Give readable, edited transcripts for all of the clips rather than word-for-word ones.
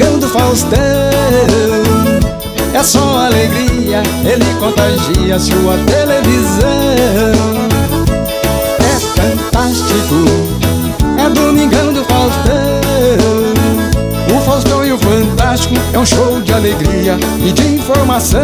Domingão do Faustão é só alegria, ele contagia sua televisão. É fantástico, é Domingão do Faustão. O Faustão e o Fantástico é um show de alegria e de informação.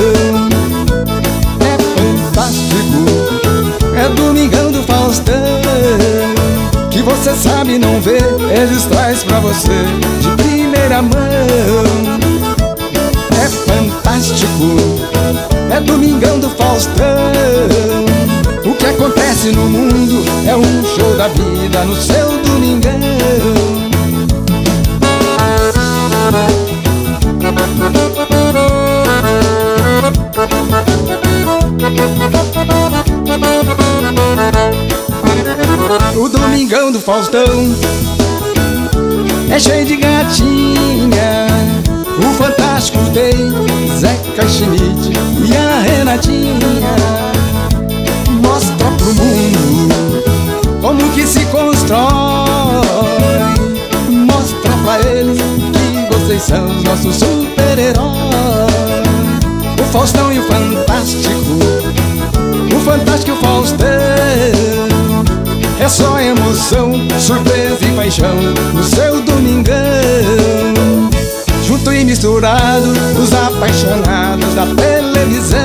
É fantástico, é Domingão do Faustão, que você sabe e não vê, eles traz pra você de primeira mão. É fantástico, é Domingão do Faustão. O que acontece no mundo é um show da vida no seu Domingão. O Domingão do Faustão é cheio de gatinha. O Fantástico tem Zeca Schmidt e a Renatinha. Mostra pro mundo como que se constrói. Mostra pra eles que vocês são os nossos super-heróis. O Faustão e o Fantástico, o Fantástico e o Faustão, é só emoção, surpresa e paixão no seu Domingão. Junto e misturado, os apaixonados da televisão.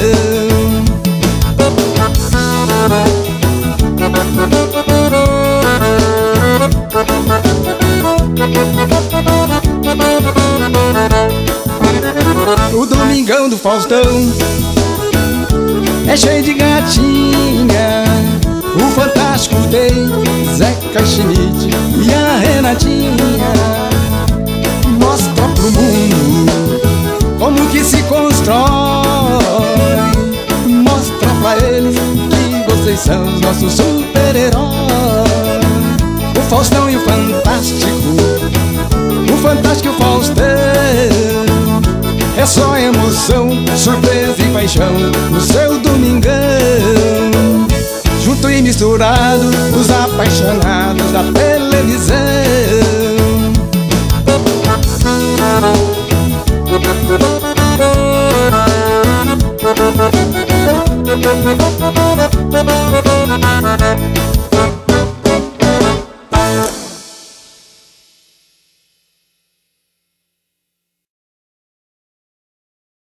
O Domingão do Faustão é cheio de gatinha. O Fantástico tem Zeca Schmidt e a Renatinha. Mostra pro mundo como que se constrói. Mostra pra eles que vocês são os nossos super-heróis. O Faustão e o Fantástico, o Fantástico e o Faustão, é só emoção, surpresa e paixão no seu Domingão. Junto e misturado, os apaixonados da televisão.